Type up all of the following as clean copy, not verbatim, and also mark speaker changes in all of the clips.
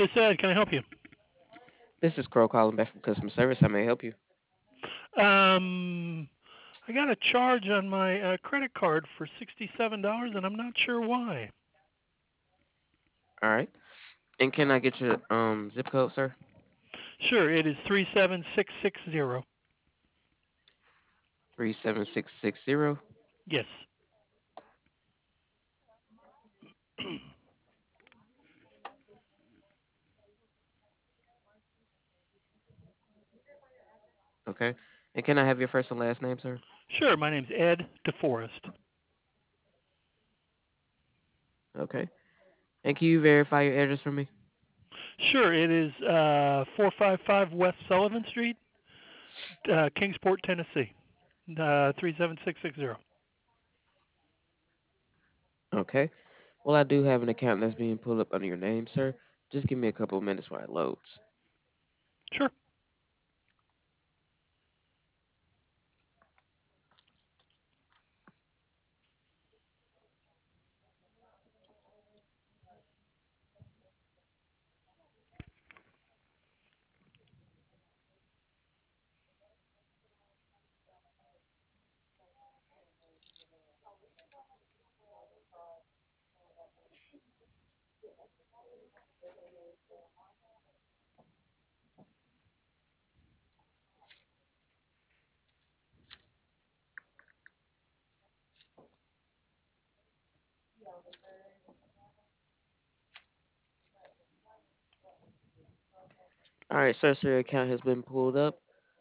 Speaker 1: This Ed, can I help you?
Speaker 2: This is Crow calling back from customer service. How may I help you?
Speaker 1: Um, I got a charge on my credit card for $67, and I'm not sure why.
Speaker 2: All right. And can I get your zip code, sir?
Speaker 1: Sure, it is 37660.
Speaker 2: 37660.
Speaker 1: Yes.
Speaker 2: Okay. And can I have your first and last name, sir?
Speaker 1: Sure, my name's Ed DeForest.
Speaker 2: Okay. And can you verify your address for me?
Speaker 1: Sure, it is 455 West Sullivan Street, Kingsport, Tennessee. 37660.
Speaker 2: Okay. Well, I do have an account that's being pulled up under your name, sir. Just give me a couple of minutes while it loads.
Speaker 1: Sure.
Speaker 2: All right, sir. So your account has been pulled up.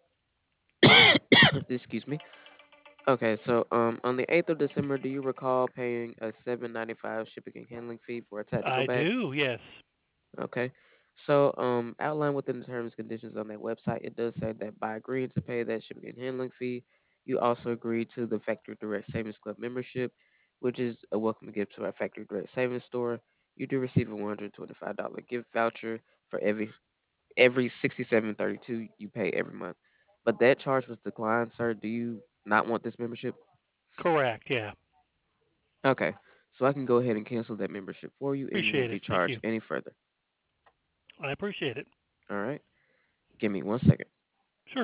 Speaker 2: Excuse me. Okay, so on the 8th of December, do you recall paying a 7.95 shipping and handling fee for a tactical
Speaker 1: I
Speaker 2: bag?
Speaker 1: do, yes.
Speaker 2: Okay. So, outlined within the terms and conditions on that website, it does say that by agreeing to pay that shipping and handling fee, you also agree to the Factory Direct Savings Club membership, which is a welcome gift to our Factory Direct Savings store. You do receive a $125 gift voucher for every 67.32 you pay every month. But that charge was declined, sir. Do you not want this membership?
Speaker 1: Correct, yeah.
Speaker 2: Okay. So I can go ahead and cancel that membership for you, and you won't
Speaker 1: Appreciate it.
Speaker 2: be
Speaker 1: Thank
Speaker 2: charged
Speaker 1: you.
Speaker 2: any further.
Speaker 1: I appreciate it.
Speaker 2: All right. Give me 1 second.
Speaker 1: Sure.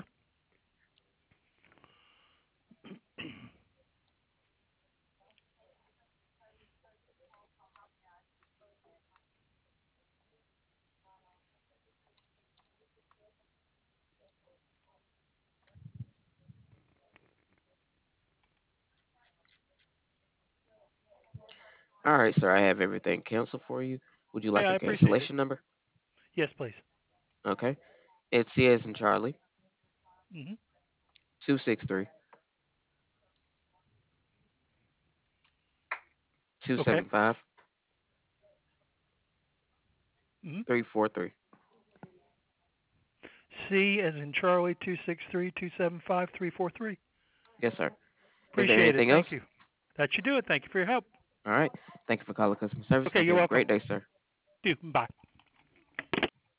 Speaker 2: All right, sir. I have everything canceled for you. Would you
Speaker 1: Hey,
Speaker 2: like
Speaker 1: I
Speaker 2: a
Speaker 1: appreciate it.
Speaker 2: cancellation number?
Speaker 1: Yes, please.
Speaker 2: Okay. It's C as in Charlie,
Speaker 1: Mhm.
Speaker 2: 263 two
Speaker 1: Okay.
Speaker 2: seven five
Speaker 1: Mhm.
Speaker 2: 343.
Speaker 1: C as in Charlie 263-275-343.
Speaker 2: Yes, sir. Is there
Speaker 1: Appreciate it.
Speaker 2: anything
Speaker 1: Thank
Speaker 2: else?
Speaker 1: you. That should do it. Thank you for your help.
Speaker 2: All right. Thank you for calling customer service.
Speaker 1: Okay,
Speaker 2: Hope you
Speaker 1: you're
Speaker 2: have a
Speaker 1: welcome.
Speaker 2: great day, sir.
Speaker 1: Do. Bye.